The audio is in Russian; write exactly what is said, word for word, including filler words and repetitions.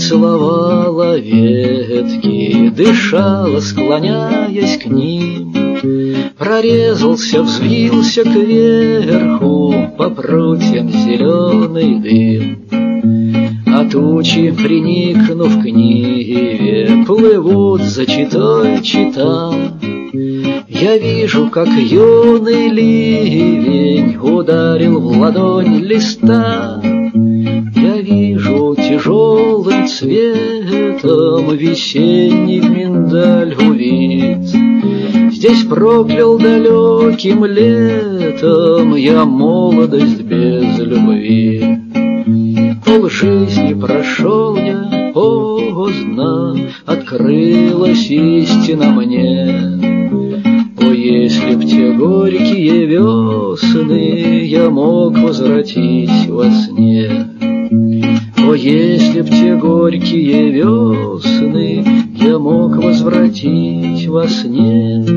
целовала ветки, дышала, склоняясь к ним. Прорезался, взвился кверху по прутьям зеленый дым. А тучи, приникнув к Ниве, плывут за читой чита. Я вижу, как юный ливень ударил в ладонь листа. Я вижу тяжелым цветом весенний миндаль увид. Здесь проклял далеким летом я молодость без любви. Полжизни прошел я поздно, открылась истина мне. О, если б те горькие весны я мог возвратить во сне. О, если б те горькие весны я мог возвратить во сне.